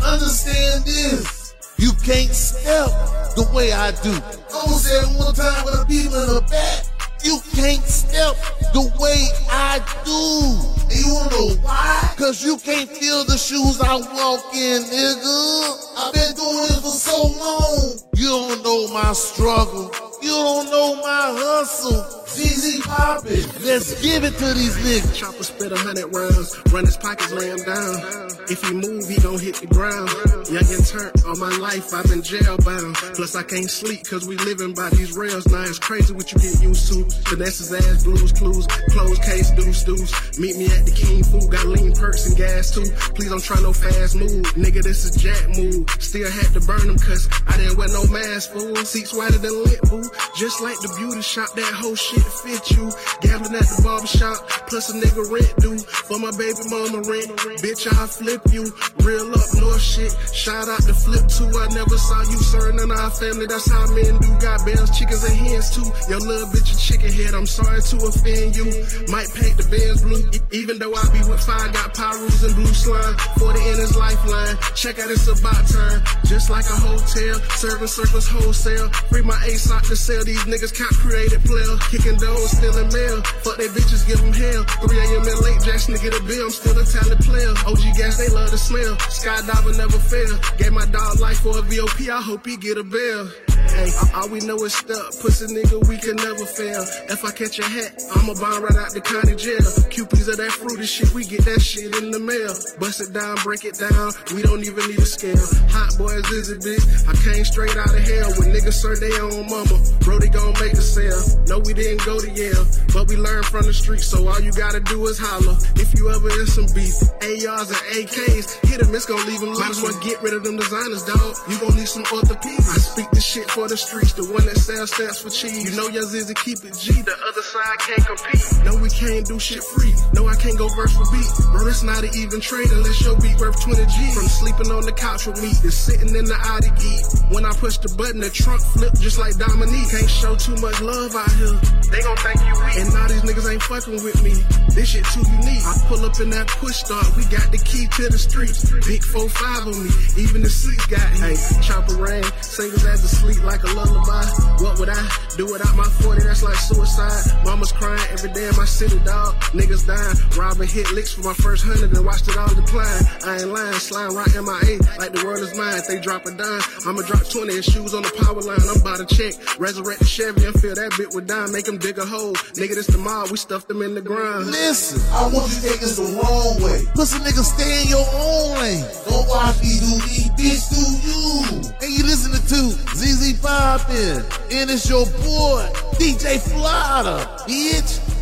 Understand this. You can't step the way I do. I'm gonna say it one time with the people in the back. You can't step the way I do. And you wanna know why? Cause you can't feel the shoes I walk in, nigga. I've been doing this for so long. You don't know my struggle. You don't know my hustle. ZZ poppin'. Let's give it to these niggas. Chopper spit 100 rounds, run his pockets, lay him down. If he move, he gon' hit the ground. Young and turnt, all my life I've been jail bound. Plus I can't sleep cause we living by these rails. Now it's crazy what you get used to. Finesse ass, blues, clues, closed case, deuce. Meet me at the King Food, got lean perks and gas too. Please don't try no fast move, nigga this is jack move. Still had to burn them cause I didn't wear no mask, fool. Seats whiter than lint, boo. Just like the beauty shop, that whole shit fit you. Gambling at the barber shop, plus a nigga rent due. For my baby mama rent, bitch I'll flip you. Real up north shit, shout out to Flip too. I never saw you serving in our family, that's how men do. Got bells, chickens and hens too. Your little bitch a chicken head, I'm sorry to offend you. Might paint the Benz blue, even though I be with fire. Got Pyrus and blue slime, 40 in his lifeline. Check out it's about time, just like a hotel. Serving circles wholesale, free my ASOC to sell. These niggas can't create it player. Kicking doors, stealing mail. Fuck they bitches, give them hell. 3 a.m. in late jacks, nigga the bill. I'm still a talent player. OG gas, they love the smell. Skydiving never fail. Gave my dog life for a VOP, I hope he get a bill. Hey, all we know is stuck. Pussy nigga, we can never fail. If I catch a hat, I'ma bomb right out the county jail. QPs of that fruity shit, we get that shit in the mail. Bust it down, break it down, we don't even need a scale. Hot boys is a bitch, I came straight out of hell. When niggas serve their own mama, bro, they gon' make a sale. No, we didn't go to Yale, but we learned from the streets. So all you gotta do is holler. If you ever in some beef, ARs and AKs, hit them, it's gon' leave them. Might as well get rid of them designers, dog. You gon' need some orthopedics. I speak this shit for the streets, the one that sells stamps for cheese. You know your Zizzy keep it G, the other side can't compete. No, we can't do shit free. No, I can't go verse for beat. Bro, it's not an even trade unless your beat worth 20 G. From sleeping on the couch with me to sitting in the Audi geek. When I push the button, the trunk flip just like Dominique. Can't show too much love out here, they gon' think you weak. And now these niggas ain't fucking with me, this shit too unique. I pull up in that push start, we got the key to the streets. Big 4-5 on me, even the seats got heat. Chopper rain, singles as to sleep like a lullaby. What would I do without my 40? That's like suicide. Mama's crying every day in my city, dog. Niggas dying. Robbing hit licks for my first 100 and watched it all decline. I ain't lying, slime right MIA like the world is mine. If they drop a dime, I'ma drop 20 and shoes on the power line. I'm about to check, resurrect the Chevy and fill that bit with dime. Make them dig a hole. Nigga, this the mob, we stuffed them in the ground. Listen, I want you to take this the wrong way. Pussy nigga, stay in your own lane. Don't watch me do me, bitch, do you. And you listening to ZZ Poppin', and it's your boy, DJ Flotta, bitch.